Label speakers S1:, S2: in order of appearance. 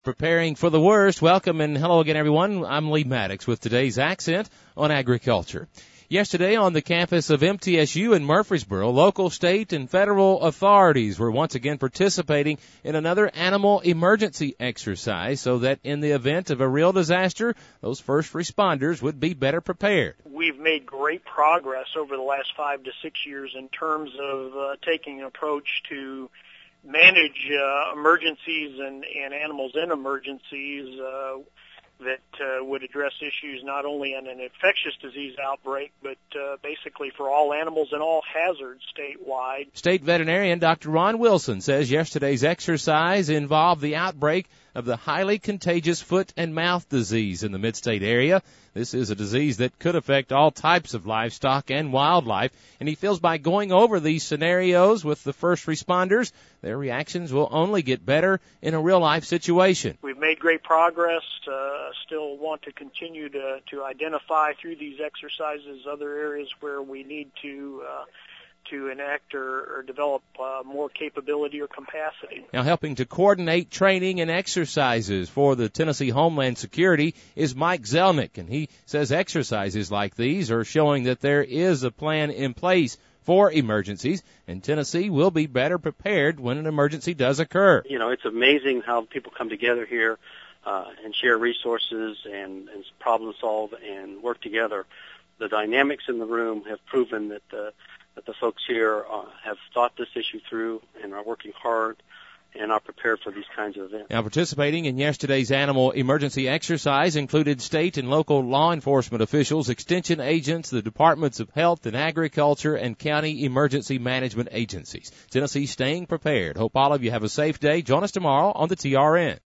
S1: Preparing for the worst. Welcome and hello again, everyone. I'm Lee Maddox with today's Accent on Agriculture. Yesterday on the campus of MTSU in Murfreesboro, local, state, and federal authorities were once again participating in another animal emergency exercise so that in the event of a real disaster, those first responders would be better prepared.
S2: We've made great progress over the last 5 to 6 years in terms of taking an approach to manage emergencies and animals in emergencies that would address issues not only in an infectious disease outbreak, but basically for all animals and all hazards statewide.
S1: State veterinarian Dr. Ron Wilson says yesterday's exercise involved the outbreak of the highly contagious foot and mouth disease in the mid-state area. This is a disease that could affect all types of livestock and wildlife, and he feels by going over these scenarios with the first responders, their reactions will only get better in a real-life situation.
S2: We've made great progress, still want to continue to identify through these exercises other areas where we need to enact or develop more capability or capacity.
S1: Now, helping to coordinate training and exercises for the Tennessee Homeland Security is Mike Zelnick, and he says exercises like these are showing that there is a plan in place for emergencies, and Tennessee will be better prepared when an emergency does occur.
S3: You know, it's amazing how people come together here and share resources and problem solve and work together. The dynamics in the room have proven that the folks here have thought this issue through and are working hard and are prepared for these kinds of events.
S1: Now, participating in yesterday's animal emergency exercise included state and local law enforcement officials, extension agents, the Departments of Health and Agriculture, and county emergency management agencies. Tennessee staying prepared. Hope all of you have a safe day. Join us tomorrow on the TRN.